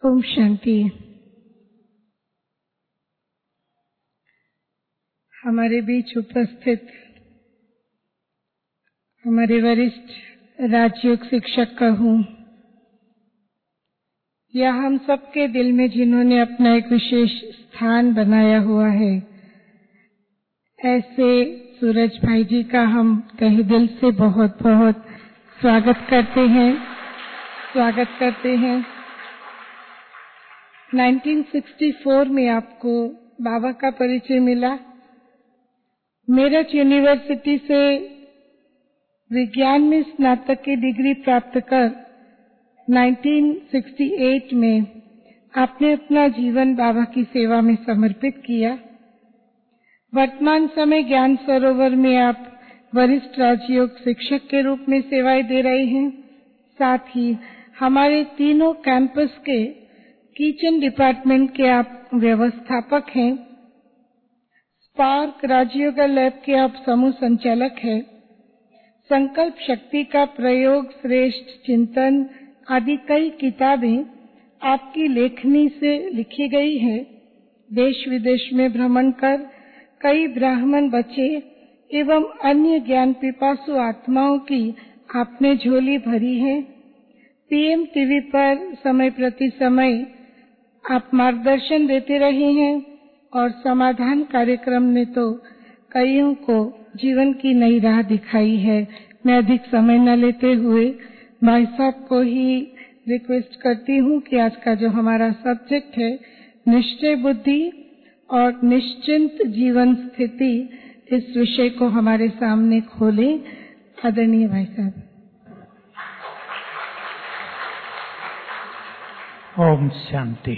ओम शांति। हमारे बीच उपस्थित हमारे वरिष्ठ राजयोग शिक्षक कहूँ या हम सबके दिल में जिन्होंने अपना एक विशेष स्थान बनाया हुआ है, ऐसे सूरज भाई जी का हम तहे दिल से बहुत बहुत स्वागत करते हैं। 1964 में आपको बाबा का परिचय मिला। मेरठ यूनिवर्सिटी से विज्ञान में स्नातक की डिग्री प्राप्त कर 1968 में आपने अपना जीवन बाबा की सेवा में समर्पित किया। वर्तमान समय ज्ञान सरोवर में आप वरिष्ठ राजयोग शिक्षक के रूप में सेवाएं दे रहे हैं। साथ ही हमारे तीनों कैंपस के किचन डिपार्टमेंट के आप व्यवस्थापक हैं। स्पार्क राजयोग लैब के आप समूह संचालक हैं। संकल्प शक्ति का प्रयोग, श्रेष्ठ चिंतन आदि कई किताबें आपकी लेखनी से लिखी गई है। देश विदेश में भ्रमण कर कई ब्राह्मण बच्चे एवं अन्य ज्ञान पिपासु आत्माओं की आपने झोली भरी है। पीएम टीवी पर समय प्रति समय आप मार्गदर्शन देते रहे हैं और समाधान कार्यक्रम ने तो कईयों को जीवन की नई राह दिखाई है। मैं अधिक समय न लेते हुए भाई साहब को ही रिक्वेस्ट करती हूँ कि आज का जो हमारा सब्जेक्ट है निश्चय बुद्धि और निश्चिंत जीवन स्थिति, इस विषय को हमारे सामने खोले। आदरणीय भाई साहब। ओम शांति।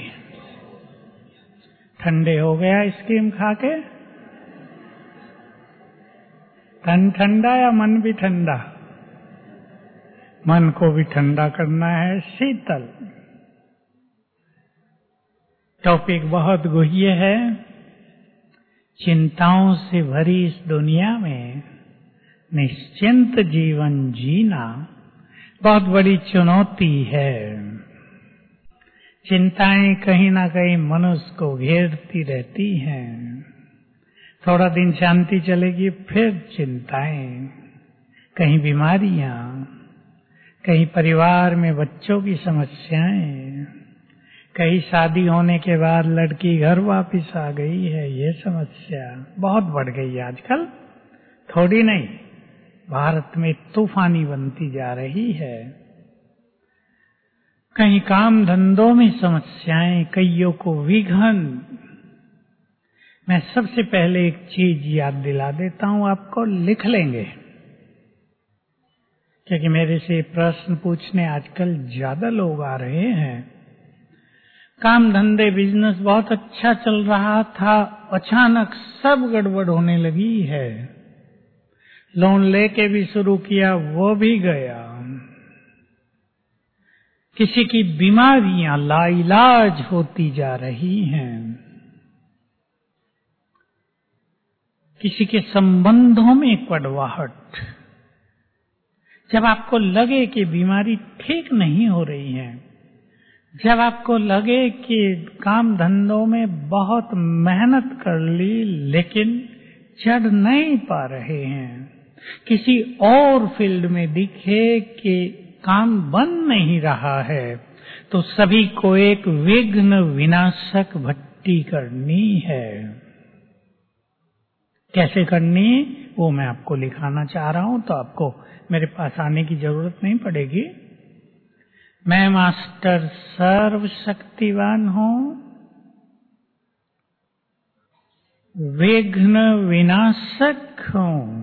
ठंडे हो गया आइसक्रीम खा के? तन ठंडा या मन भी ठंडा? मन को भी ठंडा करना है, शीतल। टॉपिक बहुत गुह्य है। चिंताओं से भरी इस दुनिया में निश्चिंत जीवन जीना बहुत बड़ी चुनौती है। चिंताएं कहीं ना कहीं मनुष्य को घेरती रहती हैं। थोड़ा दिन शांति चलेगी, फिर चिंताएं, कहीं बीमारियां, कहीं परिवार में बच्चों की समस्याएं, कहीं शादी होने के बाद लड़की घर वापस आ गई है, ये समस्या बहुत बढ़ गई है आजकल। थोड़ी नहीं, भारत में तूफानी बनती जा रही है। कहीं काम धंधों में समस्याएं, कईयों को विघन। मैं सबसे पहले एक चीज याद दिला देता हूं आपको, लिख लेंगे, क्योंकि मेरे से प्रश्न पूछने आजकल ज्यादा लोग आ रहे हैं। काम धंधे बिजनेस बहुत अच्छा चल रहा था, अचानक सब गड़बड़ होने लगी है। लोन लेके भी शुरू किया, वो भी गया। किसी की बीमारियां लाइलाज होती जा रही हैं। किसी के संबंधों में कड़वाहट। जब आपको लगे कि बीमारी ठीक नहीं हो रही है, जब आपको लगे कि काम धंधों में बहुत मेहनत कर ली लेकिन चढ़ नहीं पा रहे हैं, किसी और फील्ड में दिखे कि काम बन नहीं रहा है, तो सभी को एक विघ्न विनाशक भट्टी करनी है। कैसे करनी, वो मैं आपको लिखाना चाह रहा हूं, तो आपको मेरे पास आने की जरूरत नहीं पड़ेगी। मैं मास्टर सर्वशक्तिवान हूं, विघ्न विनाशक हूं।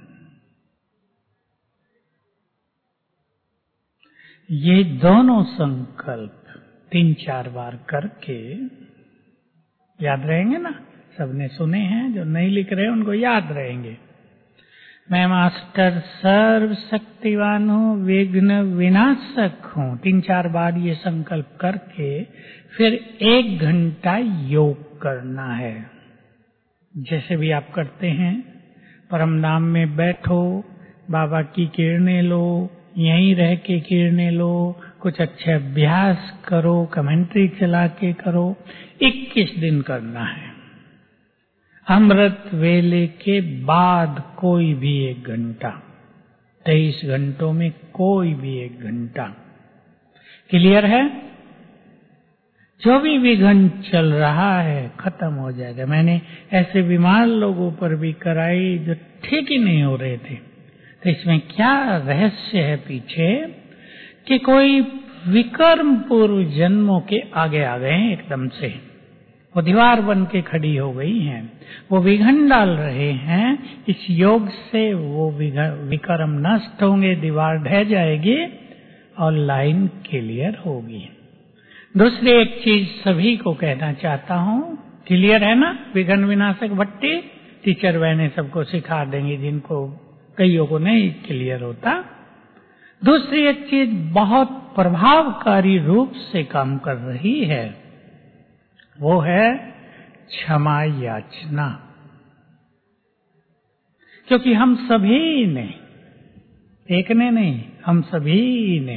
ये दोनों संकल्प 3-4 बार करके याद रहेंगे ना? सबने सुने हैं, जो नहीं लिख रहे उनको याद रहेंगे। मैं मास्टर सर्वशक्तिवान हूँ, विघ्न विनाशक हूँ। 3-4 बार ये संकल्प करके फिर 1 घंटा योग करना है। जैसे भी आप करते हैं, परम धाम में बैठो, बाबा की किरणें लो, यहीं रह के किरणें लो, कुछ अच्छे अभ्यास करो, कमेंट्री चला के करो। 21 दिन करना है। अमृत वेले के बाद कोई भी 1 घंटा, 23 घंटों में कोई भी 1 घंटा। क्लियर है? जो भी विघ्न चल रहा है खत्म हो जाएगा। मैंने ऐसे बीमार लोगों पर भी कराई जो ठीक ही नहीं हो रहे थे। तो इसमें क्या रहस्य है पीछे कि कोई विकर्म पूर्व जन्मों के आगे आ गए हैं एकदम से, वो दीवार बन के खड़ी हो गई हैं, वो विघ्न डाल रहे हैं। इस योग से वो विकर्म नष्ट होंगे, दीवार ढह जाएगी और लाइन क्लियर होगी। दूसरी एक चीज सभी को कहना चाहता हूँ, क्लियर है ना? विघ्न विनाशक भट्टी टीचर बहने सबको सिखा देंगे जिनको कईयों को नहीं क्लियर होता। दूसरी एक चीज बहुत प्रभावकारी रूप से काम कर रही है, वो है क्षमा याचना। क्योंकि हम सभी ने, एक ने नहीं, हम सभी ने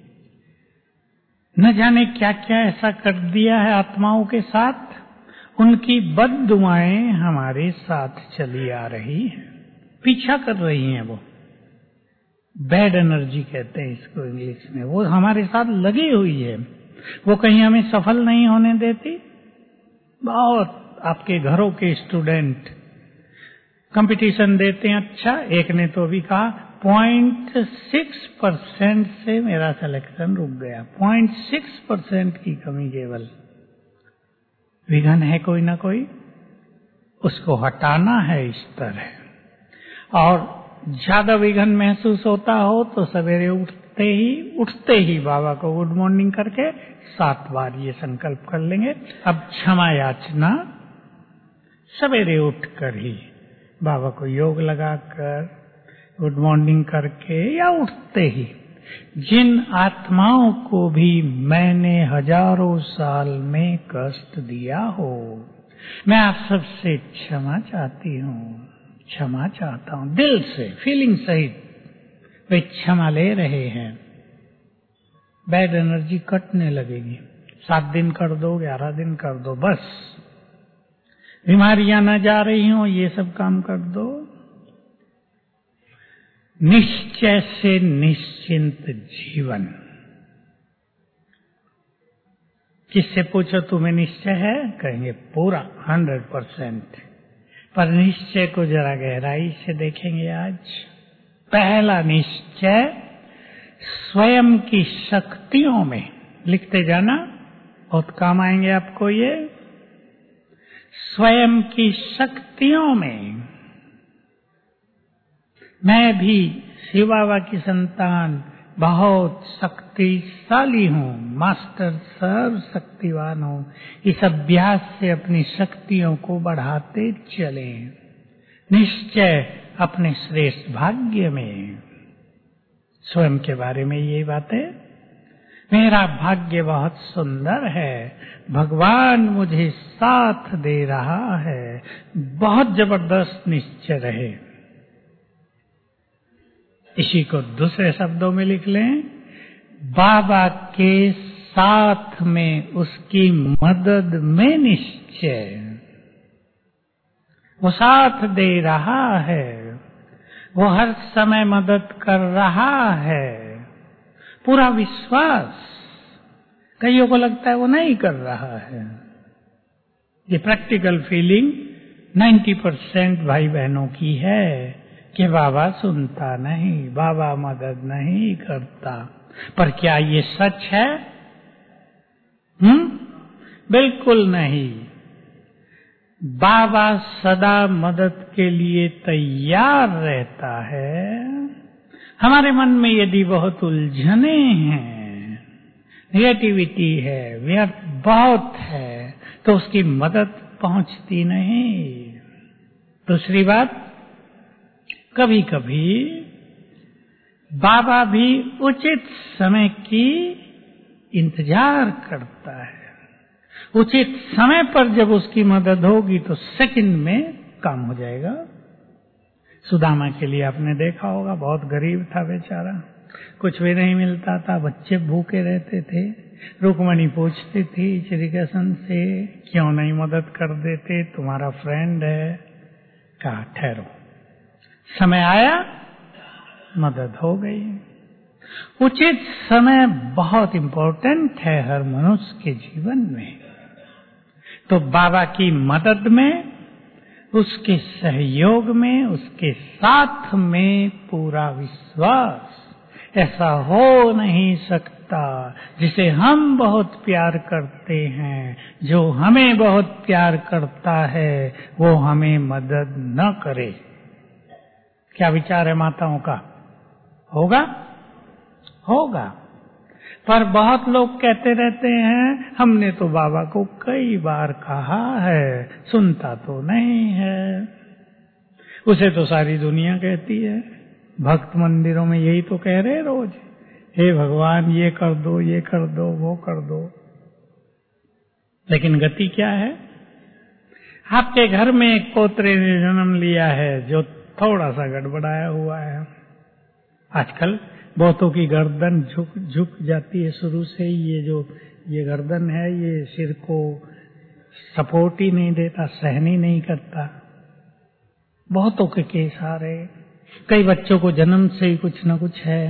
न जाने क्या क्या ऐसा कर दिया है आत्माओं के साथ, उनकी बद्दुआएं हमारे साथ चली आ रही हैं, पीछा कर रही हैं। वो बैड एनर्जी कहते हैं इसको इंग्लिश में। वो हमारे साथ लगी हुई है, वो कहीं हमें सफल नहीं होने देती। बहुत आपके घरों के स्टूडेंट कंपटीशन देते हैं। अच्छा, एक ने तो अभी कहा 0.6% से मेरा सिलेक्शन रुक गया। 0.6% की कमी केवल। विघ्न है कोई ना कोई, उसको हटाना है इस तरह। और ज्यादा विघ्न महसूस होता हो तो सवेरे उठते ही बाबा को गुड मॉर्निंग करके 7 बार ये संकल्प कर लेंगे, अब क्षमा याचना। सवेरे उठकर ही बाबा को योग लगाकर गुड मॉर्निंग करके या उठते ही, जिन आत्माओं को भी मैंने हजारों साल में कष्ट दिया हो, मैं आप सबसे क्षमा चाहती हूँ, क्षमा चाहता हूँ। दिल से, फीलिंग सहित वे क्षमा ले रहे हैं। बैड एनर्जी कटने लगेगी। 7 दिन कर दो, 11 दिन कर दो, बस बीमारियां न जा रही हो, ये सब काम कर दो। निश्चय से निश्चिंत जीवन। किससे पूछो तुम्हें निश्चय है, कहेंगे पूरा 100%। पर निश्चय को जरा गहराई से देखेंगे आज। पहला निश्चय स्वयं की शक्तियों में, लिखते जाना, बहुत काम आएंगे आपको ये। स्वयं की शक्तियों में मैं भी शिव बाबा की संतान बहुत शक्तिशाली हूँ, मास्टर सर्व शक्तिवान हूँ। इस अभ्यास से अपनी शक्तियों को बढ़ाते चले। निश्चय अपने श्रेष्ठ भाग्य में, स्वयं के बारे में ये बातें, मेरा भाग्य बहुत सुंदर है, भगवान मुझे साथ दे रहा है। बहुत जबरदस्त निश्चय रहे। इसी को दूसरे शब्दों में लिख लें, बाबा के साथ में उसकी मदद में निश्चय। वो साथ दे रहा है, वो हर समय मदद कर रहा है, पूरा विश्वास। कईयों को लगता है वो नहीं कर रहा है। ये प्रैक्टिकल फीलिंग 90% भाई बहनों की है कि बाबा सुनता नहीं, बाबा मदद नहीं करता। पर क्या ये सच है? बिल्कुल नहीं। बाबा सदा मदद के लिए तैयार रहता है। हमारे मन में यदि बहुत उलझने हैं, नेगेटिविटी है, व्यर्थ बहुत है, तो उसकी मदद पहुंचती नहीं। दूसरी बात, कभी कभी बाबा भी उचित समय की इंतजार करता है। उचित समय पर जब उसकी मदद होगी तो सेकंड में काम हो जाएगा। सुदामा के लिए आपने देखा होगा, बहुत गरीब था बेचारा, कुछ भी नहीं मिलता था, बच्चे भूखे रहते थे। रुक्मणी पूछती थी श्री कृष्ण से, क्यों नहीं मदद कर देते, तुम्हारा फ्रेंड है। कहा ठहरो, समय आया, मदद हो गई। उचित समय बहुत इंपॉर्टेंट है हर मनुष्य के जीवन में। तो बाबा की मदद में, उसके सहयोग में, उसके साथ में पूरा विश्वास। ऐसा हो नहीं सकता जिसे हम बहुत प्यार करते हैं, जो हमें बहुत प्यार करता है, वो हमें मदद न करे। क्या विचार है माताओं का? होगा? होगा। पर बहुत लोग कहते रहते हैं, हमने तो बाबा को कई बार कहा है, सुनता तो नहीं है। उसे तो सारी दुनिया कहती है। भक्त मंदिरों में यही तो कह रहे रोज, हे भगवान ये कर दो, ये कर दो, वो कर दो। लेकिन गति क्या है? आपके घर में एक पोतरे ने जन्म लिया है जो थोड़ा सा गड़बड़ाया हुआ है। आजकल बहुतों की गर्दन झुक जाती है शुरू से ही। ये गर्दन है, ये सिर को सपोर्ट ही नहीं देता, सहन ही नहीं करता। बहुतों के केस आ रहे। कई बच्चों को जन्म से ही कुछ न कुछ है।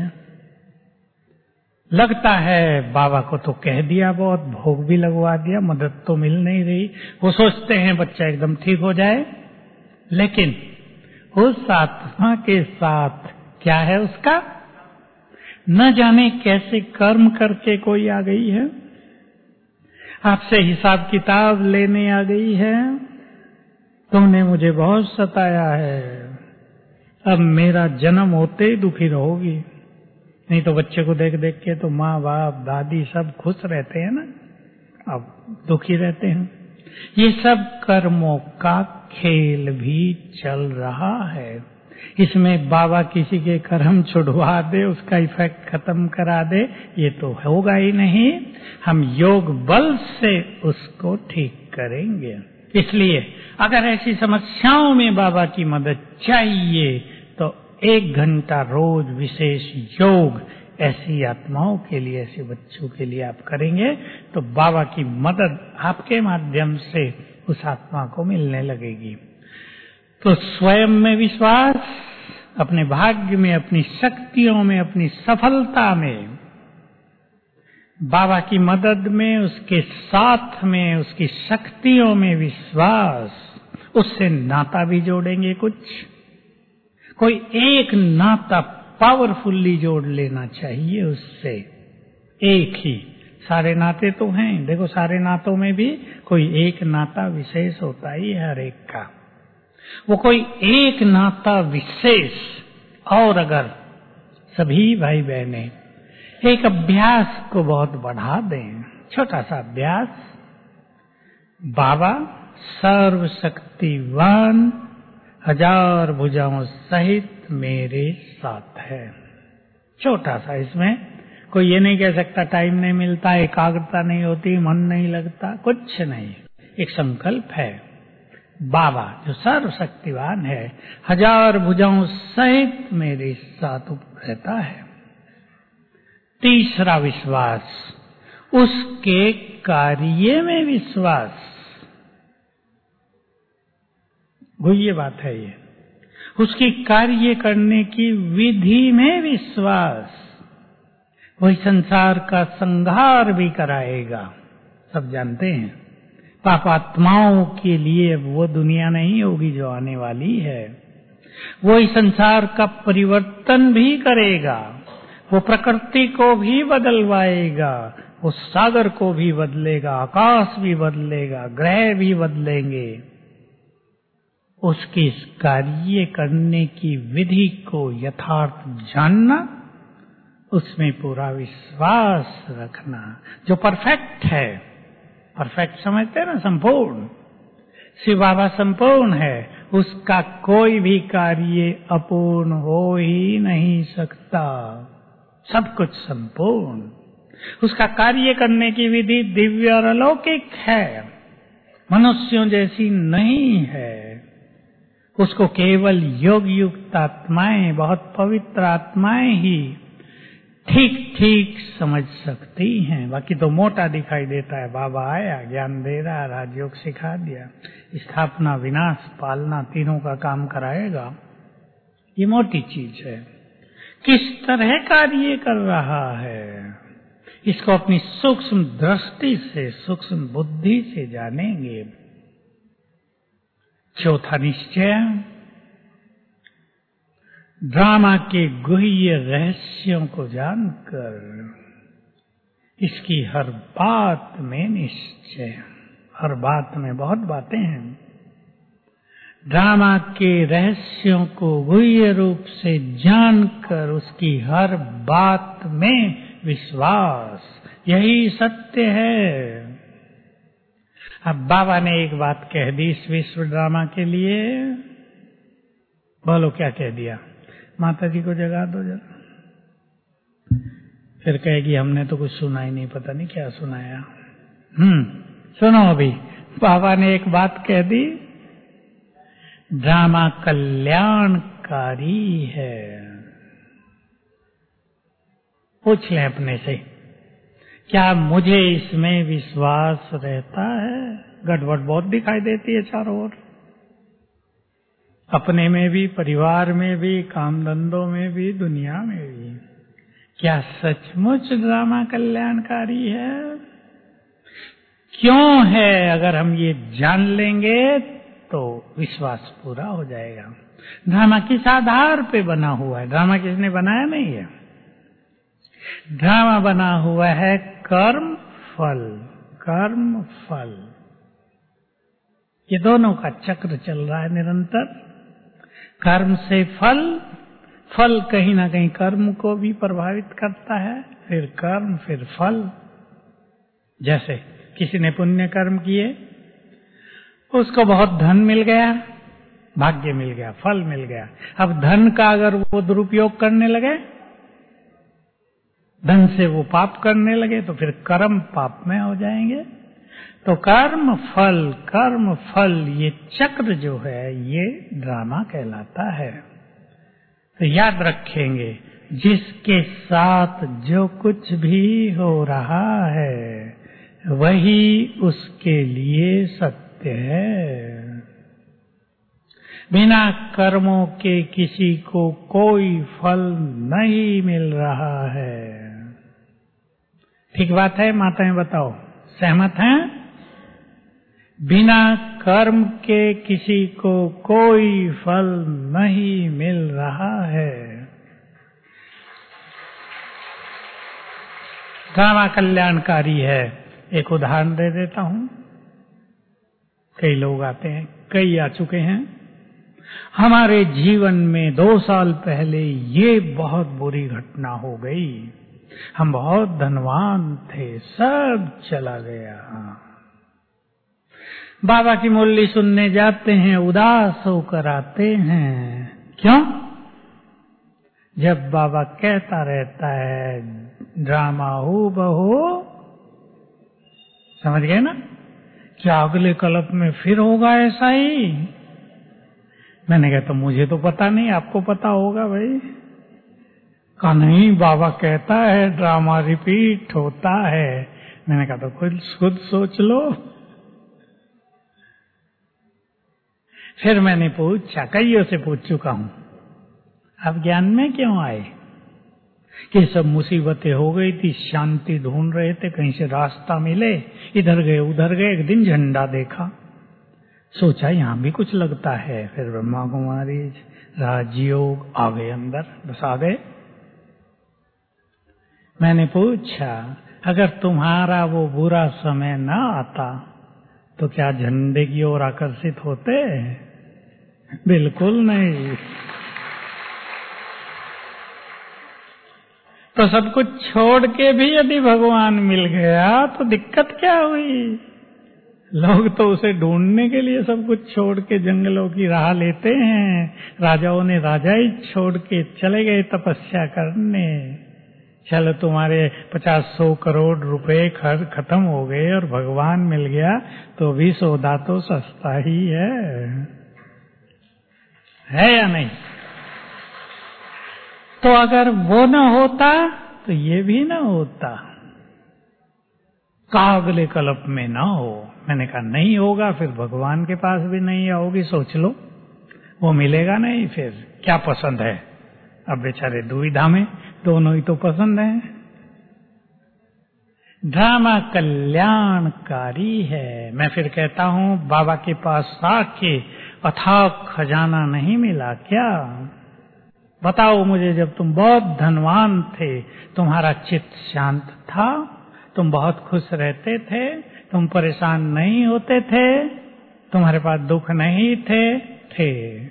लगता है बाबा को तो कह दिया, बहुत भोग भी लगवा दिया, मदद तो मिल नहीं रही। वो सोचते हैं बच्चा एकदम ठीक हो जाए, लेकिन उस आत्मा के साथ क्या है उसका? न जाने कैसे कर्म करके कोई आ गई है, आपसे हिसाब किताब लेने आ गई है। तुमने मुझे बहुत सताया है, अब मेरा जन्म होते ही दुखी रहोगी। नहीं तो बच्चे को देख देख के तो माँ बाप दादी सब खुश रहते हैं ना, अब दुखी रहते हैं। ये सब कर्मों का खेल भी चल रहा है। इसमें बाबा किसी के कर्म छुड़वा दे, उसका इफेक्ट खत्म करा दे, ये तो होगा ही नहीं। हम योग बल से उसको ठीक करेंगे। इसलिए अगर ऐसी समस्याओं में बाबा की मदद चाहिए तो 1 घंटा रोज विशेष योग ऐसी आत्माओं के लिए, ऐसे बच्चों के लिए आप करेंगे तो बाबा की मदद आपके माध्यम से उस आत्मा को मिलने लगेगी। तो स्वयं में विश्वास, अपने भाग्य में, अपनी शक्तियों में, अपनी सफलता में, बाबा की मदद में, उसके साथ में, उसकी शक्तियों में विश्वास। उससे नाता भी जोड़ेंगे। कोई एक नाता पावरफुल्ली जोड़ लेना चाहिए उससे। एक ही, सारे नाते तो हैं, देखो सारे नातों में भी कोई एक नाता विशेष होता ही है हर एक का। वो कोई एक नाता विशेष, और अगर सभी भाई बहनें एक अभ्यास को बहुत बढ़ा दें, छोटा सा अभ्यास, बाबा सर्वशक्तिवान 1000 भुजाओं सहित मेरे साथ है। छोटा सा, इसमें कोई ये नहीं कह सकता टाइम नहीं मिलता, एकाग्रता नहीं होती, मन नहीं लगता, कुछ नहीं। एक संकल्प है, बाबा जो सर्वशक्तिवान है 1000 भुजाओं सहित मेरे साथ रहता है। तीसरा विश्वास, उसके कार्य में विश्वास। ये बात है, ये उसकी कार्य करने की विधि में विश्वास। वही संसार का संहार भी कराएगा, सब जानते हैं। पापात्माओं के लिए वो दुनिया नहीं होगी जो आने वाली है। वही संसार का परिवर्तन भी करेगा, वो प्रकृति को भी बदलवाएगा, वो सागर को भी बदलेगा, आकाश भी बदलेगा, ग्रह भी बदलेंगे। उसके इस कार्य करने की विधि को यथार्थ जानना, उसमें पूरा विश्वास रखना। जो परफेक्ट है, परफेक्ट समझते हैं ना, संपूर्ण, शिव बाबा संपूर्ण है, उसका कोई भी कार्य अपूर्ण हो ही नहीं सकता। सब कुछ संपूर्ण। उसका कार्य करने की विधि दिव्य और अलौकिक है, मनुष्यों जैसी नहीं है। उसको केवल योग युक्त आत्माएं, बहुत पवित्र आत्माएं ही ठीक ठीक समझ सकती हैं। बाकी तो मोटा दिखाई देता है, बाबा आया, ज्ञान दे रहा, राजयोग सिखा दिया, स्थापना विनाश पालना तीनों का काम कराएगा, ये मोटी चीज है। किस तरह कार्य कर रहा है इसको अपनी सूक्ष्म दृष्टि से, सूक्ष्म बुद्धि से जानेंगे। चौथा निश्चय, ड्रामा के गुह्य रहस्यों को जानकर इसकी हर बात में निश्चय। हर बात में बहुत बातें हैं। ड्रामा के रहस्यों को गुह्य रूप से जानकर उसकी हर बात में विश्वास, यही सत्य है। अब बाबा ने एक बात कह दी इस विश्व ड्रामा के लिए, बोलो क्या कह दिया? माता जी को जगा दो जरा। फिर कहेगी हमने तो कुछ सुना ही नहीं, पता नहीं क्या सुनाया। सुनो अभी, बाबा ने एक बात कह दी, ड्रामा कल्याणकारी है। पूछ लें अपने से, क्या मुझे इसमें विश्वास रहता है? गड़बड़ बहुत दिखाई देती है चारों ओर, अपने में भी, परिवार में भी, काम धंधों में भी, दुनिया में भी। क्या सचमुच ड्रामा कल्याणकारी है? क्यों है? अगर हम ये जान लेंगे तो विश्वास पूरा हो जाएगा। ड्रामा किस आधार पे बना हुआ है? ड्रामा किसने बनाया नहीं है। ड्रामा बना हुआ है कर्म फल, कर्म फल, ये दोनों का चक्र चल रहा है निरंतर। कर्म से फल, फल कहीं ना कहीं कर्म को भी प्रभावित करता है, फिर कर्म, फिर फल। जैसे किसी ने पुण्य कर्म किए, उसको बहुत धन मिल गया, भाग्य मिल गया, फल मिल गया। अब धन का अगर वो दुरुपयोग करने लगे, धन से वो पाप करने लगे, तो फिर कर्म पाप में हो जाएंगे। तो कर्म फल ये चक्र जो है ये ड्रामा कहलाता है। तो याद रखेंगे, जिसके साथ जो कुछ भी हो रहा है वही उसके लिए सत्य है। बिना कर्मों के किसी को कोई फल नहीं मिल रहा है। ठीक बात है माताएं, बताओ, सहमत हैं? बिना कर्म के किसी को कोई फल नहीं मिल रहा है। ड्रामा कल्याणकारी है। एक उदाहरण दे देता हूं। कई लोग आते हैं, कई आ चुके हैं, हमारे जीवन में 2 साल पहले ये बहुत बुरी घटना हो गई, हम बहुत धनवान थे, सब चला गया। बाबा की मुरली सुनने जाते हैं, उदास होकर आते हैं। क्यों? जब बाबा कहता रहता है ड्रामा हो बहो, समझ गए ना? क्या अगले कल्प में फिर होगा ऐसा ही? मैंने कहा तो मुझे तो पता नहीं, आपको पता होगा भाई। कहा नहीं, बाबा कहता है ड्रामा रिपीट होता है। मैंने कहा तो खुद सोच लो। फिर मैंने पूछा, कईयों से पूछ चुका हूं, अब ज्ञान में क्यों आए? कि सब मुसीबतें हो गई थी, शांति ढूंढ रहे थे, कहीं से रास्ता मिले, इधर गए उधर गए, एक दिन झंडा देखा, सोचा यहां भी कुछ लगता है। फिर ब्रह्मा कुमारी राजयोग आ गए अंदर, बस आ गए। मैंने पूछा, अगर तुम्हारा वो बुरा समय ना आता तो क्या झंडे की ओर आकर्षित होते? बिल्कुल नहीं। तो सब कुछ छोड़ के भी यदि भगवान मिल गया तो दिक्कत क्या हुई? लोग तो उसे ढूंढने के लिए सब कुछ छोड़ के जंगलों की राह लेते हैं। राजाओं ने राजाई छोड़ के चले गए तपस्या करने। चलो तुम्हारे 50-100 करोड़ रुपए खत्म हो गए और भगवान मिल गया तो भी सौदा तो सस्ता ही है या नहीं? तो अगर वो न होता तो ये भी ना होता, कागले कल्प में ना हो। मैंने कहा नहीं होगा, फिर भगवान के पास भी नहीं आओगी, सोच लो, वो मिलेगा नहीं, फिर क्या पसंद है? अब बेचारे दुविधा में, दोनों ही तो पसंद है। ड्रामा कल्याणकारी है। मैं फिर कहता हूँ, बाबा के पास आके अथाक खजाना नहीं मिला क्या? बताओ मुझे, जब तुम बहुत धनवान थे, तुम्हारा चित्त शांत था, तुम बहुत खुश रहते थे, तुम परेशान नहीं होते थे, तुम्हारे पास दुख नहीं थे।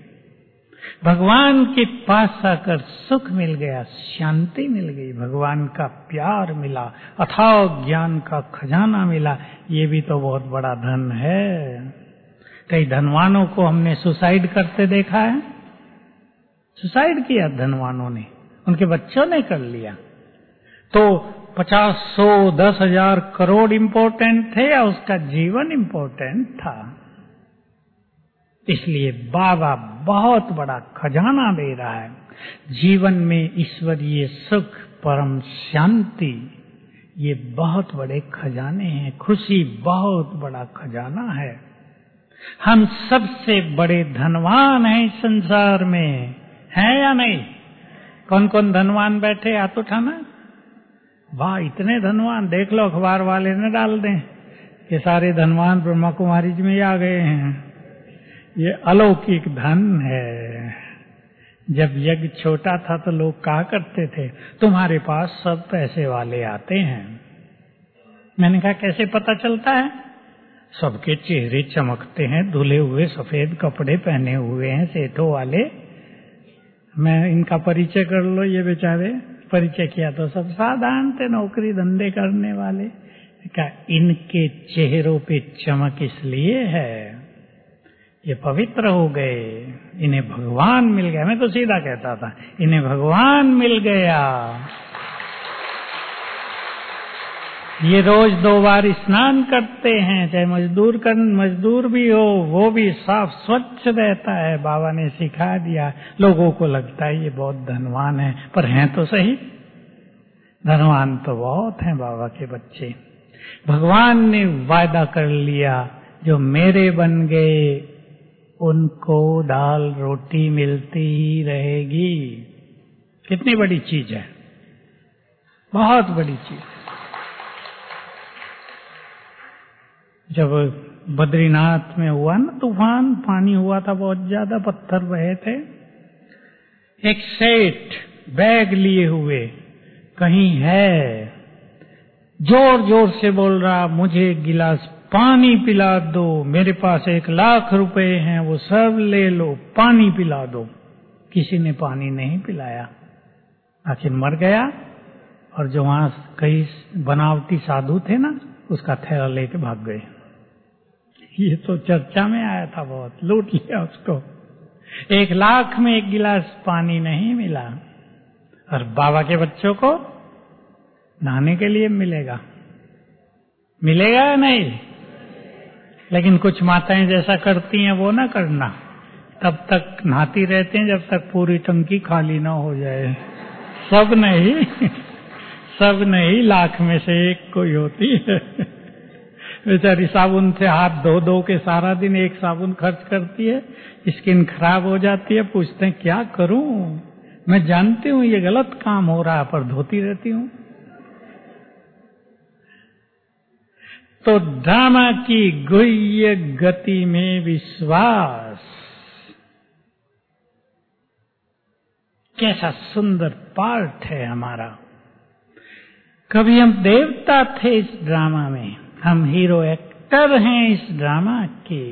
भगवान के पास आकर सुख मिल गया, शांति मिल गई, भगवान का प्यार मिला, अथाह ज्ञान का खजाना मिला। ये भी तो बहुत बड़ा धन है। कई धनवानों को हमने सुसाइड करते देखा है। सुसाइड किया धनवानों ने, उनके बच्चों ने कर लिया। तो 50, 100, 10,000 करोड़ इम्पोर्टेंट थे या उसका जीवन इम्पोर्टेंट था? इसलिए बाबा बहुत बड़ा खजाना दे रहा है। जीवन में ईश्वरीय सुख, परम शांति, ये बहुत बड़े खजाने हैं। खुशी बहुत बड़ा खजाना है। हम सबसे बड़े धनवान हैं इस संसार में, हैं या नहीं? कौन कौन धनवान बैठे, हाथ उठाना। वाह, इतने धनवान! देख लो, अखबार वाले ने डाल दें कि सारे धनवान ब्रह्मा कुमारी जी में आ गए हैं। ये अलौकिक धन है। जब यज्ञ छोटा था तो लोग कहा करते थे, तुम्हारे पास सब पैसे वाले आते हैं। मैंने कहा कैसे पता चलता है? सबके चेहरे चमकते हैं, धुले हुए सफेद कपड़े पहने हुए हैं सेठों वाले। मैं इनका परिचय कर लो, ये बेचारे परिचय किया तो सब साधारण थे, नौकरी धंधे करने वाले। क्या इनके चेहरों पे चमक इसलिए है, ये पवित्र हो गए, इन्हें भगवान मिल गया। मैं तो सीधा कहता था, इन्हें भगवान मिल गया। ये रोज 2 बार स्नान करते हैं, चाहे मजदूर भी हो, वो भी साफ स्वच्छ रहता है। बाबा ने सिखा दिया। लोगों को लगता है ये बहुत धनवान है, पर हैं तो सही, धनवान तो बहुत हैं बाबा के बच्चे। भगवान ने वायदा कर लिया, जो मेरे बन गए उनको दाल रोटी मिलती ही रहेगी। कितनी बड़ी चीज है, बहुत बड़ी चीज। जब बद्रीनाथ में हुआ ना तूफान, पानी हुआ था, बहुत ज्यादा पत्थर बहे थे। एक सेठ बैग लिए हुए कहीं है, जोर जोर से बोल रहा, मुझे एक गिलास पानी पिला दो, मेरे पास 1 लाख रुपए हैं, वो सब ले लो, पानी पिला दो। किसी ने पानी नहीं पिलाया, आखिर मर गया। और जो वहां कई बनावटी साधु थे ना, उसका थैला लेके भाग गए। ये तो चर्चा में आया था, बहुत लूट लिया उसको। 1 लाख में 1 गिलास पानी नहीं मिला। और बाबा के बच्चों को नहाने के लिए मिलेगा या नहीं? लेकिन कुछ माताएं जैसा करती हैं वो ना करना, तब तक नहाती रहती हैं जब तक पूरी टंकी खाली ना हो जाए। सब नहीं, लाख में से एक कोई होती है। बेचारी साबुन से हाथ धो धो के सारा दिन एक साबुन खर्च करती है, स्किन खराब हो जाती है। पूछते हैं क्या करूं, मैं जानती हूं ये गलत काम हो रहा है, पर धोती रहती हूं। तो ड्रामा की गुह्य गति में विश्वास, कैसा सुंदर पार्ट है हमारा। कभी हम देवता थे इस ड्रामा में, हम हीरो एक्टर हैं इस ड्रामा के।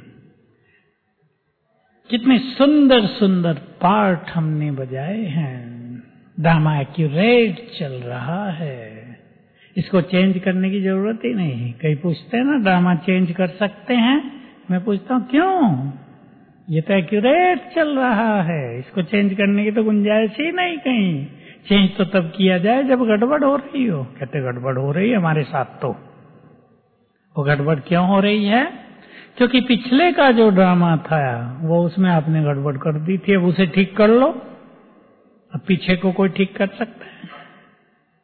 कितने सुंदर सुंदर पार्ट हमने बजाए हैं। ड्रामा एक्यूरेट चल रहा है, इसको चेंज करने की जरूरत ही नहीं। कई पूछते हैं ना, ड्रामा चेंज कर सकते हैं? मैं पूछता हूँ क्यों? ये तो एक्यूरेट चल रहा है, इसको चेंज करने की तो गुंजाइश ही नहीं कहीं। चेंज तो तब किया जाए जब गड़बड़ हो रही हो। कहते गड़बड़ हो रही है हमारे साथ। तो वो गड़बड़ क्यों हो रही है? क्योंकि पिछले का जो ड्रामा था वो उसमें आपने गड़बड़ कर दी थी, अब उसे ठीक कर लो। अब पीछे को कोई ठीक कर सकता है?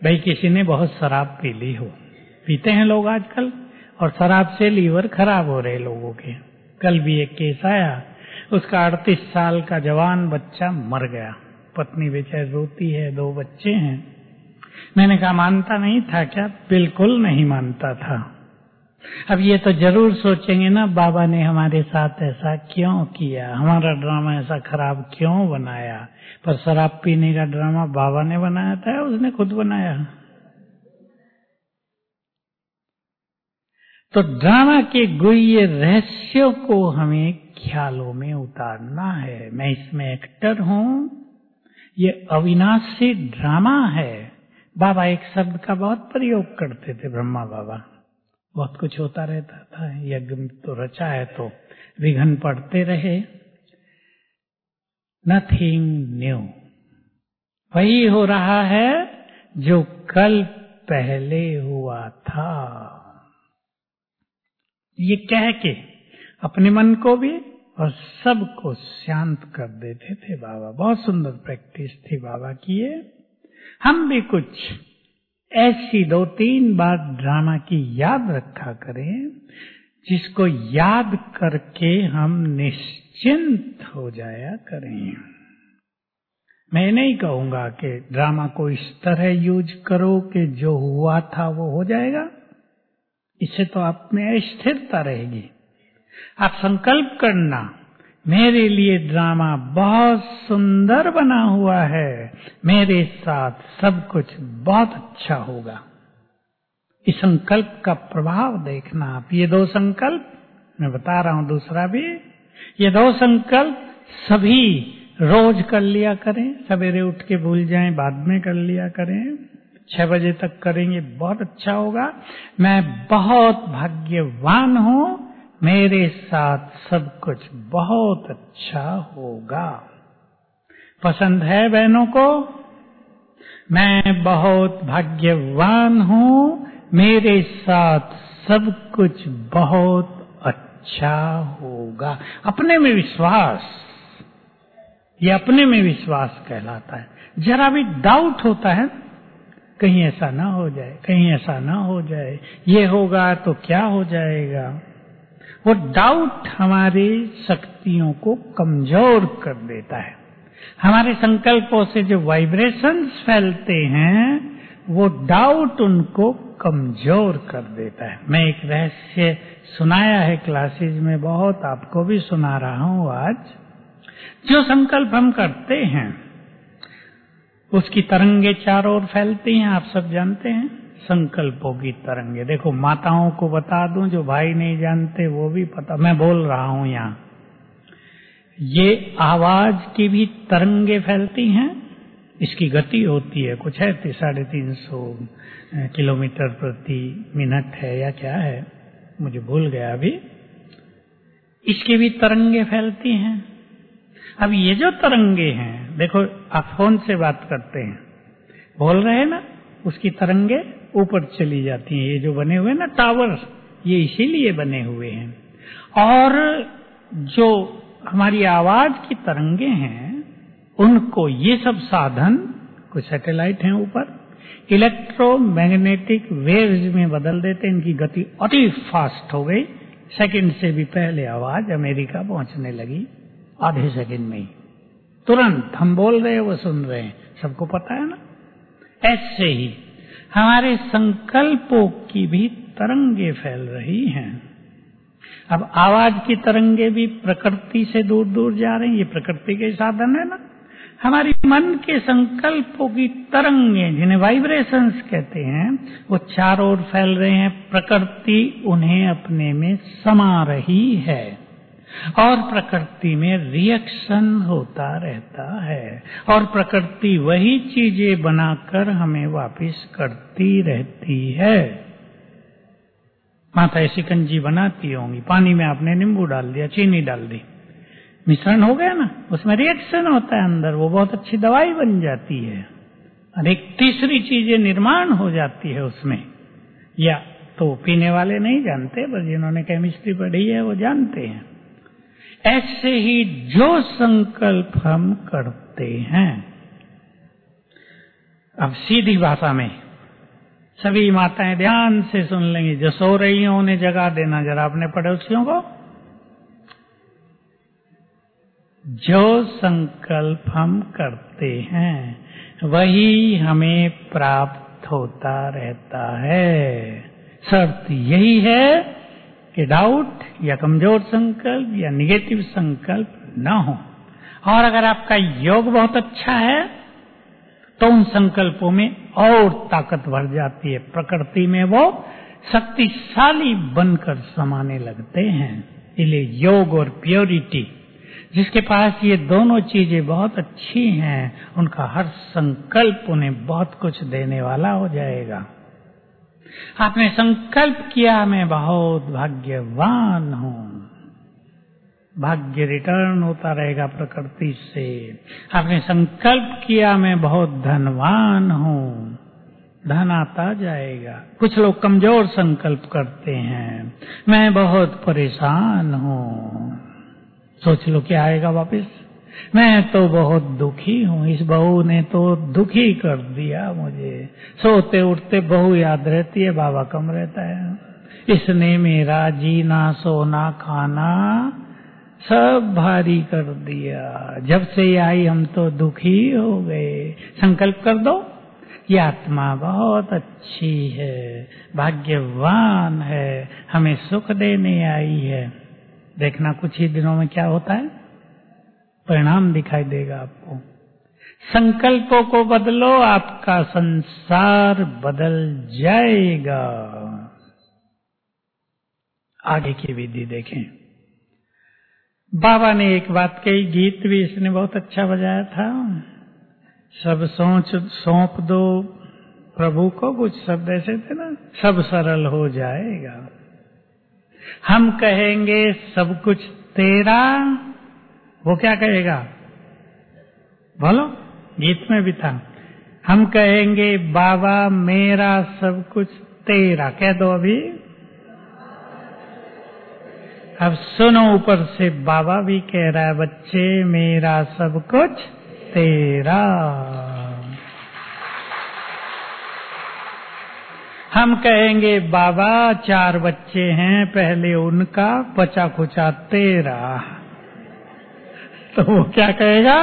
भाई किसी ने बहुत शराब पी ली हो, पीते हैं लोग आजकल, और शराब से लीवर खराब हो रहे लोगों के। कल भी एक केस आया, उसका 38 साल का जवान बच्चा मर गया, पत्नी बेचारी रोती है, 2 बच्चे हैं। मैंने कहा मानता नहीं था क्या? बिल्कुल नहीं मानता था। अब ये तो जरूर सोचेंगे ना, बाबा ने हमारे साथ ऐसा क्यों किया, हमारा ड्रामा ऐसा खराब क्यों बनाया। पर शराब पीने का ड्रामा बाबा ने बनाया था या उसने खुद बनाया? तो ड्रामा के गुह्य रहस्यों को हमें ख्यालों में उतारना है। मैं इसमें एक्टर हूं, ये अविनाशी ड्रामा है। बाबा एक शब्द का बहुत प्रयोग करते थे, ब्रह्मा बाबा। बहुत कुछ होता रहता था, यज्ञ तो रचा है तो विघ्न पड़ते रहे। नथिंग न्यू, वही हो रहा है जो कल पहले हुआ था। ये कह के अपने मन को भी और सबको शांत कर देते थे बाबा। बहुत सुंदर प्रैक्टिस थी बाबा की ये। हम भी कुछ ऐसी 2-3 बार ड्रामा की याद रखा करें, जिसको याद करके हम निश्चिंत हो जाया करें। मैं नहीं कहूंगा कि ड्रामा को इस तरह यूज करो कि जो हुआ था वो हो जाएगा। इससे तो आप में अस्थिरता रहेगी। आप संकल्प करना, मेरे लिए ड्रामा बहुत सुंदर बना हुआ है, मेरे साथ सब कुछ बहुत अच्छा होगा। इस संकल्प का प्रभाव देखना आप। ये 2 संकल्प मैं बता रहा हूं, दूसरा भी, ये 2 संकल्प सभी रोज कर लिया करें। सवेरे उठ के भूल जाएं, बाद में कर लिया करें। 6 बजे तक करेंगे, बहुत अच्छा होगा। मैं बहुत भाग्यवान हूं, मेरे साथ सब कुछ बहुत अच्छा होगा। पसंद है बहनों को? मैं बहुत भाग्यवान हूं, मेरे साथ सब कुछ बहुत अच्छा होगा। अपने में विश्वास, ये अपने में विश्वास कहलाता है। जरा भी डाउट होता है, कहीं ऐसा ना हो जाए, कहीं ऐसा ना हो जाए, ये होगा तो क्या हो जाएगा। वो डाउट हमारी शक्तियों को कमजोर कर देता है। हमारे संकल्पों से जो वाइब्रेशंस फैलते हैं, वो डाउट उनको कमजोर कर देता है। मैं एक रहस्य सुनाया है क्लासेज में, बहुत आपको भी सुना रहा हूं आज। जो संकल्प हम करते हैं उसकी तरंगे चारों ओर फैलती हैं, आप सब जानते हैं। संकल्पों की तरंगे, देखो माताओं को बता दूं, जो भाई नहीं जानते वो भी पता, मैं बोल रहा हूं यहाँ। ये आवाज की भी तरंगे फैलती हैं, इसकी गति होती है, कुछ है 350 किलोमीटर प्रति मिनट है या क्या है, मुझे भूल गया अभी। इसकी भी तरंगे फैलती हैं। अब ये जो तरंगे हैं, देखो आप फोन से बात करते हैं, बोल रहे हैं ना, उसकी तरंगे ऊपर चली जाती हैं। ये जो बने हुए ना टावर, ये इसीलिए बने हुए हैं। और जो हमारी आवाज की तरंगे हैं, उनको ये सब साधन, कुछ सैटेलाइट हैं ऊपर, इलेक्ट्रोमैग्नेटिक वेव्स में बदल देते हैं। इनकी गति अति फास्ट हो गई, सेकंड से भी पहले आवाज अमेरिका पहुंचने लगी, आधे सेकंड में ही। तुरंत हम बोल रहे हैं, वो सुन रहे हैं, सबको पता है ना। ऐसे ही हमारे संकल्पों की भी तरंगे फैल रही हैं। अब आवाज की तरंगे भी प्रकृति से दूर दूर जा रही हैं, ये प्रकृति के साधन है ना। हमारी मन के संकल्पों की तरंगे, जिन्हें वाइब्रेशंस कहते हैं, वो चारों ओर फैल रहे हैं। प्रकृति उन्हें अपने में समा रही है और प्रकृति में रिएक्शन होता रहता है, और प्रकृति वही चीजें बनाकर हमें वापस करती रहती है। माता शिकंजी बनाती होंगी, पानी में आपने नींबू डाल दिया, चीनी डाल दी, मिश्रण हो गया ना, उसमें रिएक्शन होता है अंदर, वो बहुत अच्छी दवाई बन जाती है। और एक तीसरी चीजें निर्माण हो जाती है उसमें। या तो पीने वाले नहीं जानते, पर जिन्होंने केमिस्ट्री पढ़ी है वो जानते हैं। ऐसे ही जो संकल्प हम करते हैं, अब सीधी भाषा में सभी माताएं ध्यान से सुन लेंगी, जो सो रही हैं उन्हें जगा देना जरा अपने पड़ोसियों को। जो संकल्प हम करते हैं वही हमें प्राप्त होता रहता है। शर्त यही है कि डाउट या कमजोर संकल्प या निगेटिव संकल्प न हो। और अगर आपका योग बहुत अच्छा है तो उन संकल्पों में और ताकत बढ़ जाती है, प्रकृति में वो शक्तिशाली बनकर समाने लगते हैं। इसलिए योग और प्योरिटी, जिसके पास ये दोनों चीजें बहुत अच्छी हैं, उनका हर संकल्प उन्हें बहुत कुछ देने वाला हो जाएगा। आपने संकल्प किया मैं बहुत भाग्यवान हूं, भाग्य रिटर्न होता रहेगा प्रकृति से। आपने संकल्प किया मैं बहुत धनवान हूं, धन आता जाएगा। कुछ लोग कमजोर संकल्प करते हैं, मैं बहुत परेशान हूं, सोच लो क्या आएगा वापस, मैं तो बहुत दुखी हूँ, इस बहू ने तो दुखी कर दिया मुझे। सोते उठते बहू याद रहती है, बाबा कम रहता है। इसने मेरा जीना सोना खाना सब भारी कर दिया, जब से आई हम तो दुखी हो गए। संकल्प कर दो, ये आत्मा बहुत अच्छी है, भाग्यवान है, हमें सुख देने आई है। देखना कुछ ही दिनों में क्या होता है, परिणाम दिखाई देगा आपको। संकल्पों को बदलो, आपका संसार बदल जाएगा। आगे की विधि देखें। बाबा ने एक बात कही, गीत भी इसने बहुत अच्छा बजाया था। सब सौंप दो प्रभु को, कुछ शब्द ऐसे थे ना, सब सरल हो जाएगा। हम कहेंगे सब कुछ तेरा, वो क्या कहेगा, बोलो, गीत में भी था। हम कहेंगे बाबा मेरा सब कुछ तेरा, कह दो अभी। अब सुनो, ऊपर से बाबा भी कह रहा है, बच्चे मेरा सब कुछ तेरा। हम कहेंगे बाबा 4 बच्चे हैं, पहले उनका बचा खुचा तेरा, तो वो क्या कहेगा,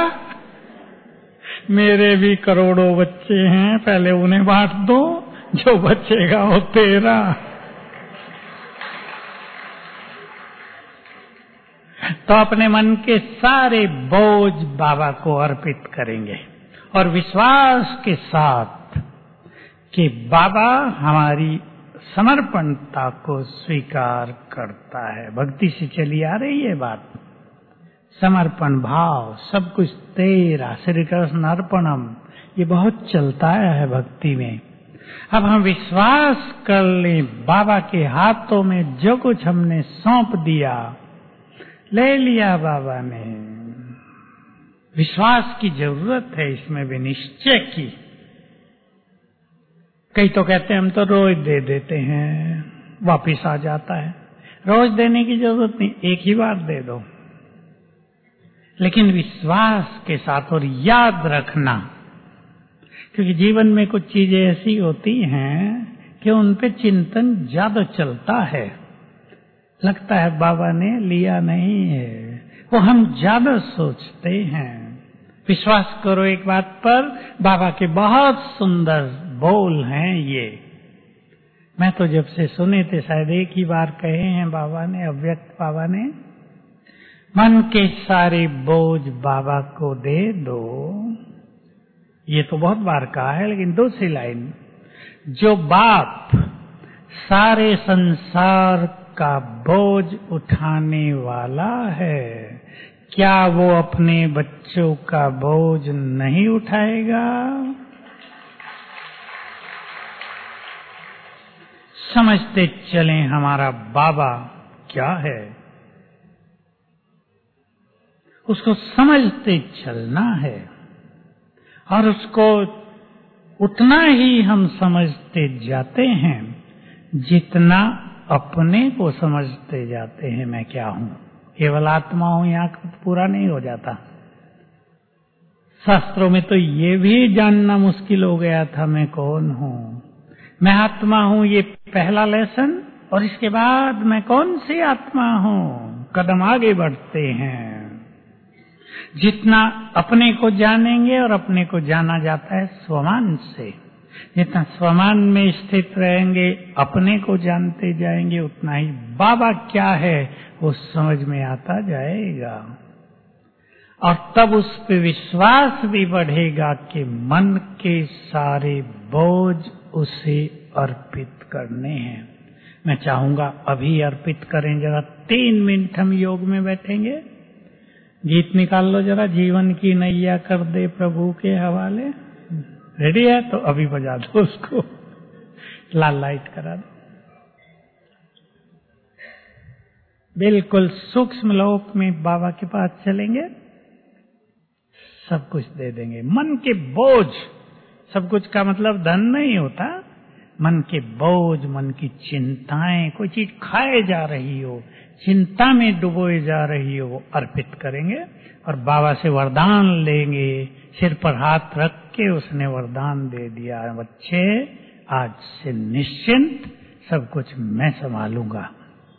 मेरे भी करोड़ों बच्चे हैं, पहले उन्हें बांट दो, जो बचेगा वो तेरा। तो अपने मन के सारे बोझ बाबा को अर्पित करेंगे और विश्वास के साथ कि बाबा हमारी समर्पणता को स्वीकार करता है। भक्ति से चली आ रही है बात, समर्पण भाव, सब कुछ तेरा, श्री कृष्ण अर्पणम, ये बहुत चलता है भक्ति में। अब हम विश्वास कर लें, बाबा के हाथों में जो कुछ हमने सौंप दिया, ले लिया बाबा ने। विश्वास की जरूरत है इसमें भी, निश्चय की। कई तो कहते हैं हम तो रोज दे देते हैं, वापिस आ जाता है। रोज देने की जरूरत नहीं, एक ही बार दे दो, लेकिन विश्वास के साथ। और याद रखना, क्योंकि जीवन में कुछ चीजें ऐसी होती हैं कि उन पे चिंतन ज्यादा चलता है, लगता है बाबा ने लिया नहीं है, वो हम ज्यादा सोचते हैं। विश्वास करो एक बात पर, बाबा के बहुत सुंदर बोल हैं ये। मैं तो जब से सुने थे, शायद एक ही बार कहे हैं बाबा ने, अव्यक्त बाबा ने, मन के सारे बोझ बाबा को दे दो। ये तो बहुत बार कहा है, लेकिन दूसरी लाइन, जो बाप सारे संसार का बोझ उठाने वाला है, क्या वो अपने बच्चों का बोझ नहीं उठाएगा? समझते चलें हमारा बाबा क्या है, उसको समझते चलना है, और उसको उतना ही हम समझते जाते हैं जितना अपने को समझते जाते हैं। मैं क्या हूं, केवल आत्मा हूं, यहाँ पूरा नहीं हो जाता। शास्त्रों में तो ये भी जानना मुश्किल हो गया था मैं कौन हूं। मैं आत्मा हूं, ये पहला लेसन, और इसके बाद मैं कौन सी आत्मा हूं, कदम आगे बढ़ते हैं। जितना अपने को जानेंगे, और अपने को जाना जाता है स्वमान से, जितना स्वमान में स्थित रहेंगे, अपने को जानते जाएंगे, उतना ही बाबा क्या है वो समझ में आता जाएगा। और तब उस पे विश्वास भी बढ़ेगा कि मन के सारे बोझ उसे अर्पित करने हैं। मैं चाहूंगा अभी अर्पित करें। जरा 3 मिनट हम योग में बैठेंगे। गीत निकाल लो जरा, जीवन की नैया कर दे प्रभु के हवाले। रेडी है तो अभी बजा दो उसको, लाल लाइट करा दो। बिल्कुल सूक्ष्म लोक में बाबा के पास चलेंगे, सब कुछ दे देंगे। मन के बोझ, सब कुछ का मतलब धन नहीं होता। मन के बोझ, मन की चिंताएं, कोई चीज खाए जा रही हो, चिंता में डुबोए जा रही हो, वो अर्पित करेंगे और बाबा से वरदान लेंगे। सिर पर हाथ रख के उसने वरदान दे दिया, बच्चे आज से निश्चिंत, सब कुछ मैं संभालूंगा।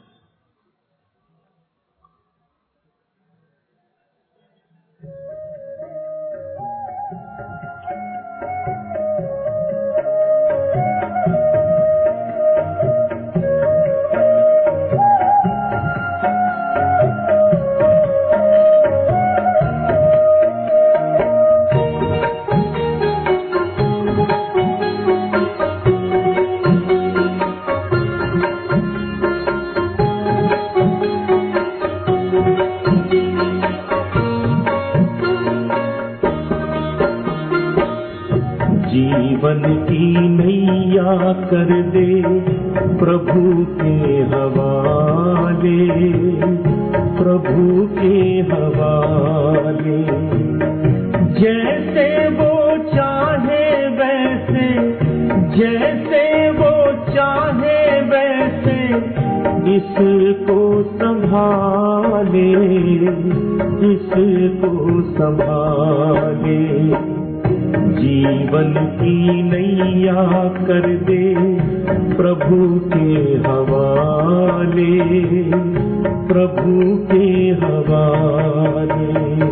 जीवन की नैया कर दे प्रभु के हवाले, प्रभु के हवाले। जैसे वो चाहे वैसे, जैसे वो चाहे वैसे इसको संभाले, इसको संभाले। जीवन की नैया कर दे प्रभु के हवाले, प्रभु के हवाले।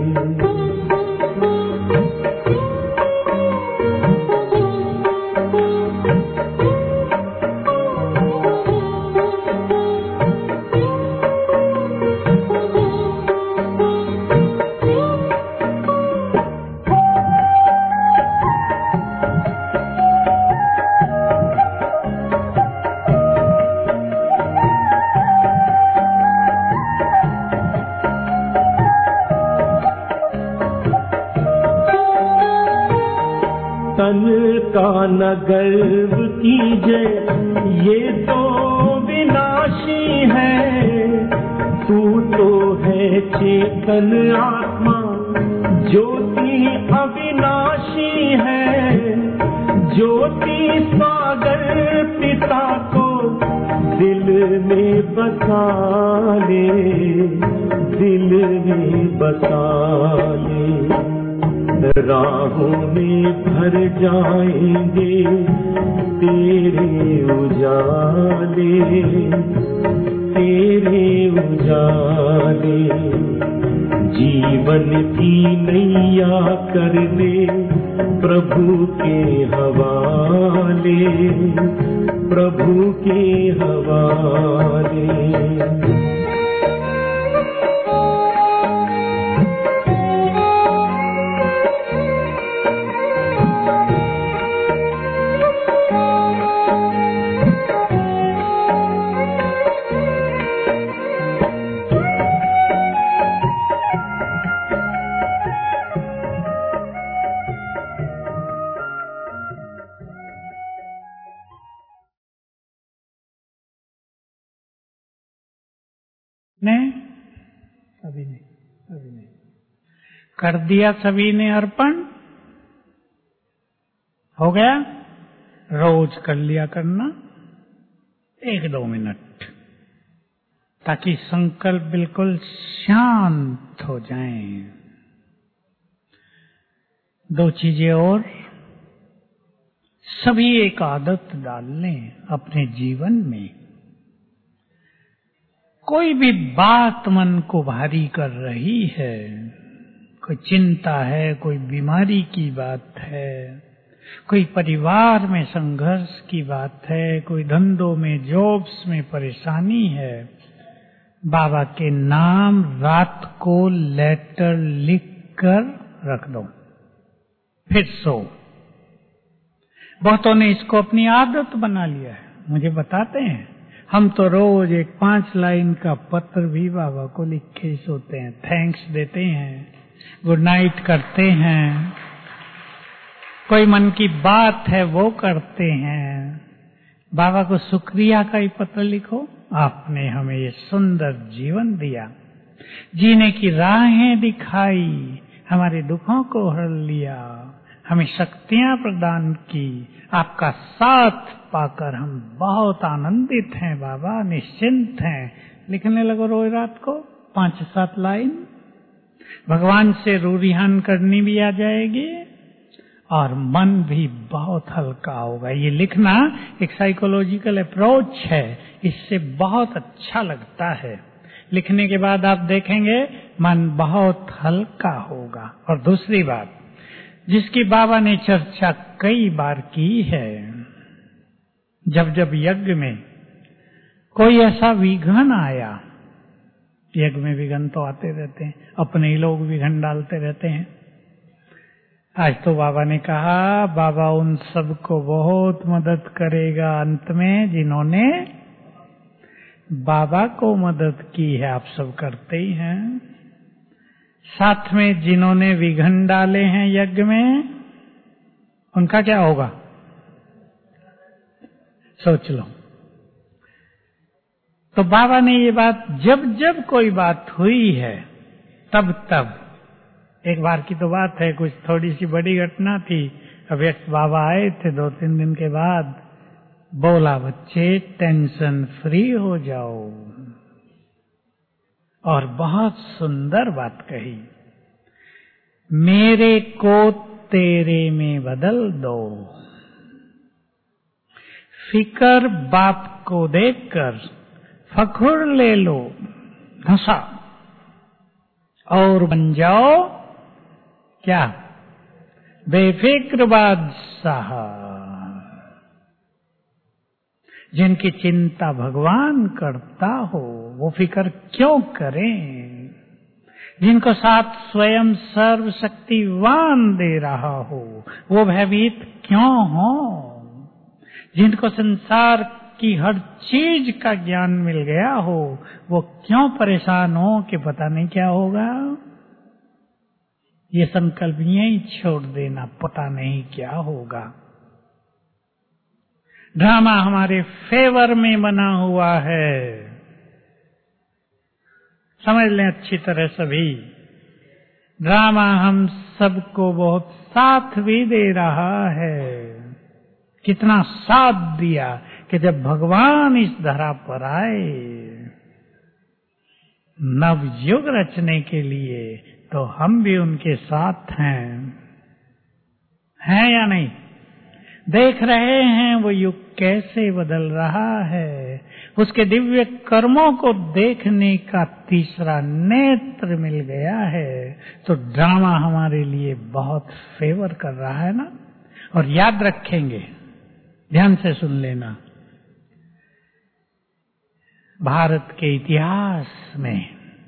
तन का न गर्व कीजे, ये तो विनाशी है। तू तो है चेतन आत्मा, ज्योति अविनाशी है। ज्योति सागर पिता को दिल में बसा ले, दिल में बसा ले। राहों में भर जाएंगे तेरे उजाले, तेरे उजाले। जीवन की नैया कर दे प्रभु के हवाले, प्रभु के हवाले। नहीं, अभी नहीं, अभी नहीं। कर दिया सभी ने अर्पण, हो गया। रोज कर लिया करना 1-2 मिनट, ताकि संकल्प बिल्कुल शांत हो जाएं। 2 चीजें और, सभी एक आदत डाल लें अपने जीवन में। कोई भी बात मन को भारी कर रही है, कोई चिंता है, कोई बीमारी की बात है, कोई परिवार में संघर्ष की बात है, कोई धंधों में जॉब्स में परेशानी है, बाबा के नाम रात को लेटर लिख कर रख दो, फिर सो। बहुतों ने इसको अपनी आदत बना लिया है। मुझे बताते हैं, हम तो रोज एक 5 लाइन का पत्र भी बाबा को लिख के सोते हैं, थैंक्स देते हैं, गुड नाइट करते हैं, कोई मन की बात है वो करते हैं। बाबा को शुक्रिया का ही पत्र लिखो, आपने हमें ये सुंदर जीवन दिया, जीने की राहें दिखाई, हमारे दुखों को हर लिया, हमें शक्तियां प्रदान की, आपका साथ पाकर हम बहुत आनंदित हैं बाबा, निश्चिंत हैं। लिखने लगो रोज रात को 5-7 लाइन, भगवान से रूरिहान करनी भी आ जाएगी और मन भी बहुत हल्का होगा। ये लिखना एक साइकोलॉजिकल अप्रोच है, इससे बहुत अच्छा लगता है। लिखने के बाद आप देखेंगे मन बहुत हल्का होगा। और दूसरी बात जिसकी बाबा ने चर्चा कई बार की है, जब जब यज्ञ में कोई ऐसा विघ्न आया, यज्ञ में विघ्न तो आते रहते हैं, अपने ही लोग विघ्न डालते रहते हैं। आज तो बाबा ने कहा बाबा उन सबको बहुत मदद करेगा अंत में जिन्होंने बाबा को मदद की है। आप सब करते ही हैं। साथ में जिन्होंने विघ्न डाले हैं यज्ञ में, उनका क्या होगा सोच लो। तो बाबा ने ये बात जब जब कोई बात हुई है तब तब, एक बार की तो बात है, कुछ थोड़ी सी बड़ी घटना थी, अव्यक्त बाबा आए थे 2-3 दिन के बाद, बोला बच्चे टेंशन फ्री हो जाओ, और बहुत सुंदर बात कही, मेरे को तेरे में बदल दो, फिकर बाप को देखकर फखुर ले लो हंसा, और बन जाओ क्या बेफिक्र बादशाह। जिनकी चिंता भगवान करता हो वो फिक्र क्यों करें, जिनको साथ स्वयं सर्वशक्तिवान दे रहा हो वो भयभीत क्यों हो, जिनको संसार की हर चीज का ज्ञान मिल गया हो वो क्यों परेशान हो कि पता नहीं क्या होगा। ये संकल्प यहीं छोड़ देना, पता नहीं क्या होगा। ड्रामा हमारे फेवर में बना हुआ है, समझ लें अच्छी तरह सभी। ड्रामा हम सबको बहुत साथ भी दे रहा है। कितना साथ दिया कि जब भगवान इस धरा पर आए नवयुग रचने के लिए, तो हम भी उनके साथ हैं या नहीं? देख रहे हैं वो युग कैसे बदल रहा है। उसके दिव्य कर्मों को देखने का तीसरा नेत्र मिल गया है। तो ड्रामा हमारे लिए बहुत फेवर कर रहा है ना। और याद रखेंगे, ध्यान से सुन लेना, भारत के इतिहास में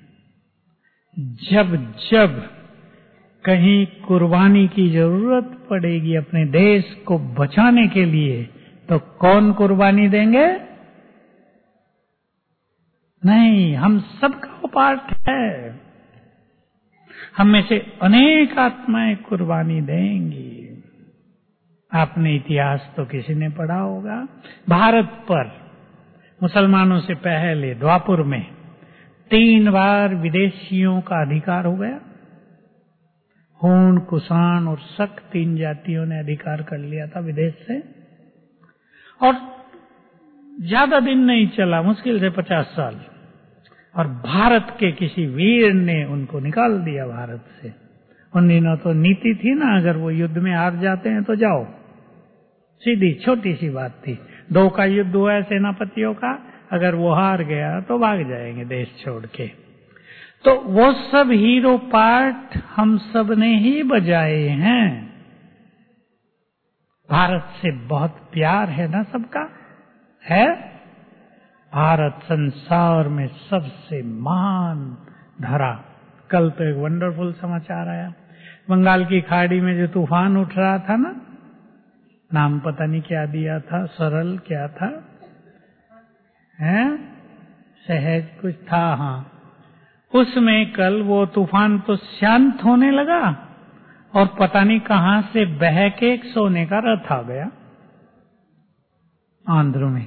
जब जब कहीं कुर्बानी की जरूरत पड़ेगी अपने देश को बचाने के लिए, तो कौन कुर्बानी देंगे? नहीं, हम सबका वो पार्ट है। हम में से अनेक आत्माएं कुर्बानी देंगी। आपने इतिहास तो किसी ने पढ़ा होगा, भारत पर मुसलमानों से पहले द्वापुर में 3 बार विदेशियों का अधिकार हो गया। हूण, कुषाण और शक 3 जातियों ने अधिकार कर लिया था विदेश से, और ज्यादा दिन नहीं चला, मुश्किल से 50 साल, और भारत के किसी वीर ने उनको निकाल दिया भारत से। उन दिनों तो नीति थी ना, अगर वो युद्ध में हार जाते हैं तो जाओ, सीधी छोटी सी बात थी। 2 का युद्ध हुआ है सेनापतियों का, अगर वो हार गया तो भाग जाएंगे देश छोड़ के। तो वो सब हीरो पार्ट हम सब ने ही बजाए हैं। भारत से बहुत प्यार है ना सबका, है? भारत संसार में सबसे महान धरा। कल तो एक वंडरफुल समाचार आया, बंगाल की खाड़ी में जो तूफान उठ रहा था ना, नाम पता नहीं क्या दिया था, सरल क्या था, हैं? सहज कुछ था, हाँ। उसमें कल वो तूफान तो शांत होने लगा और पता नहीं कहां से बह के एक सोने का रथ आ गया आंध्र में।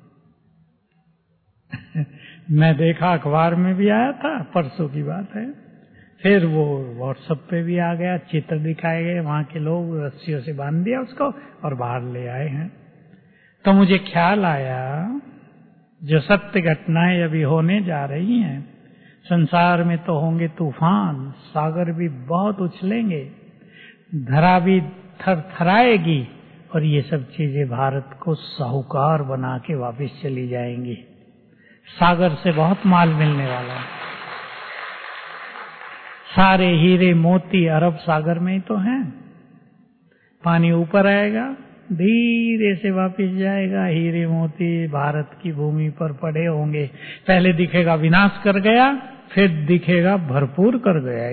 मैं देखा, अखबार में भी आया था, परसों की बात है। फिर वो व्हाट्सएप पे भी आ गया, चित्र दिखाए गए, वहां के लोग रस्सियों से बांध दिया उसको और बाहर ले आए हैं। तो मुझे ख्याल आया, जो सत्य घटनाएं अभी होने जा रही हैं, संसार में तो होंगे तूफान, सागर भी बहुत उछलेंगे, धरा भी थरथराएगी, और ये सब चीजें भारत को साहूकार बना के वापस चली जाएंगी। सागर से बहुत माल मिलने वाला है। सारे हीरे मोती अरब सागर में ही तो हैं। पानी ऊपर आएगा, धीरे से वापस जाएगा, हीरे मोती भारत की भूमि पर पड़े होंगे। पहले दिखेगा विनाश कर गया, फिर दिखेगा भरपूर कर गया।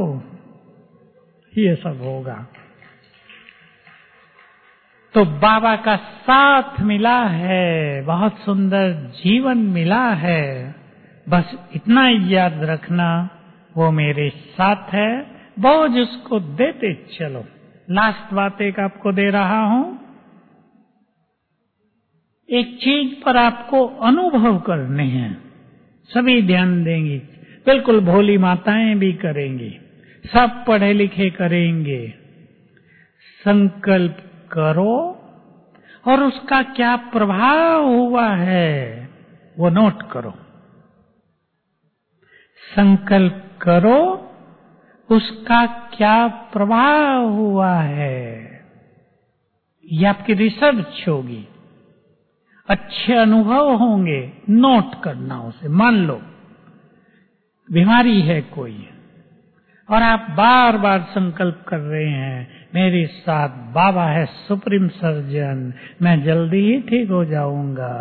ये सब होगा। तो बाबा का साथ मिला है, बहुत सुंदर जीवन मिला है। बस इतना याद रखना, वो मेरे साथ है, बोझ उसको देते चलो। लास्ट बात एक आपको दे रहा हूं, एक चीज पर आपको अनुभव करने हैं, सभी ध्यान देंगी, बिल्कुल भोली माताएं भी करेंगी, सब पढ़े लिखे करेंगे। संकल्प करो और उसका क्या प्रभाव हुआ है वो नोट करो। संकल्प करो, उसका क्या प्रभाव हुआ है, ये आपकी रिसर्च होगी। अच्छे अनुभव होंगे, नोट करना उसे। मान लो बीमारी है कोई और आप बार बार संकल्प कर रहे हैं, मेरे साथ बाबा है सुप्रीम सर्जन, मैं जल्दी ही ठीक हो जाऊंगा।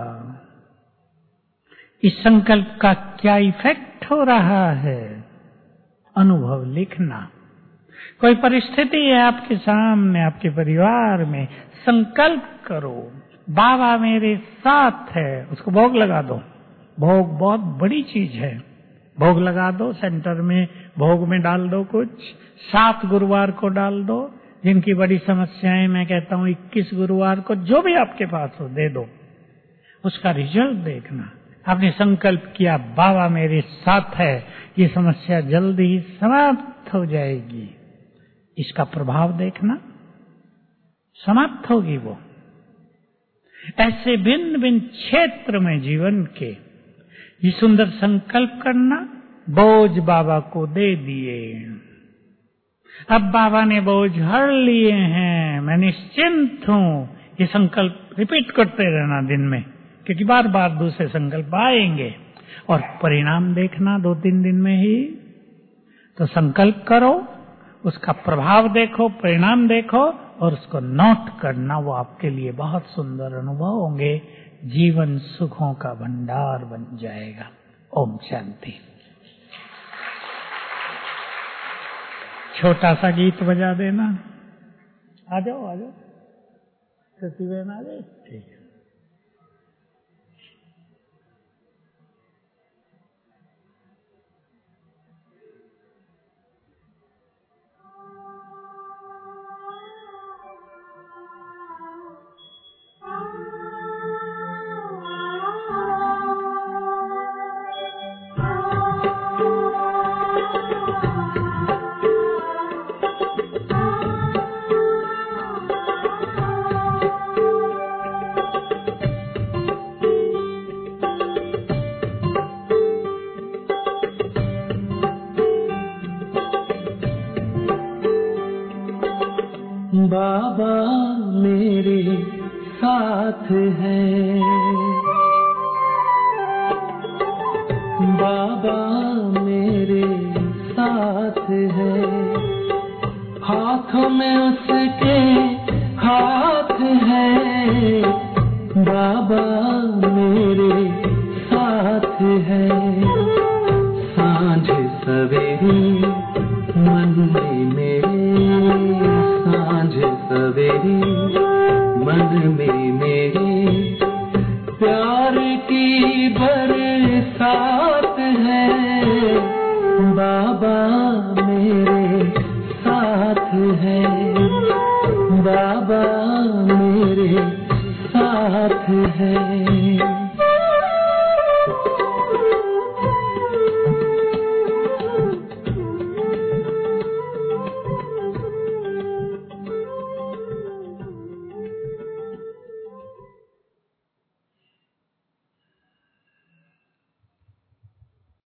इस संकल्प का क्या इफेक्ट हो रहा है, अनुभव लिखना। कोई परिस्थिति है आपके सामने, आपके परिवार में, संकल्प करो बाबा मेरे साथ है, उसको भोग लगा दो। भोग बहुत बड़ी चीज है, भोग लगा दो। सेंटर में भोग में डाल दो कुछ, 7 गुरुवार को डाल दो। जिनकी बड़ी समस्याएं, मैं कहता हूं 21 गुरुवार को, जो भी आपके पास हो दे दो। उसका रिजल्ट देखना। आपने संकल्प किया बाबा मेरे साथ है, ये समस्या जल्दी ही समाप्त हो जाएगी। इसका प्रभाव देखना, समाप्त होगी वो। ऐसे भिन्न भिन्न क्षेत्र में जीवन के ये सुंदर संकल्प करना। बोझ बाबा को दे दिए, अब बाबा ने बोझ हर लिए हैं, मैं निश्चिंत हूं। ये संकल्प रिपीट करते रहना दिन में, क्योंकि बार बार दूसरे संकल्प आएंगे और परिणाम देखना 2-3 दिन में ही। तो संकल्प करो, उसका प्रभाव देखो, परिणाम देखो और उसको नोट करना। वो आपके लिए बहुत सुंदर अनुभव होंगे, जीवन सुखों का भंडार बन जाएगा। ओम शांति। छोटा सा गीत बजा देना। आ जाओ आ जाओ, सती बहन आ गई, ठीक है। बाबा मेरे साथ है। सांझ सवेरे मन में मेरे, सांझ सवेरे मन में मेरे, प्यार की बरसात है। बाबा मेरे साथ है, बाबा मेरे साथ है।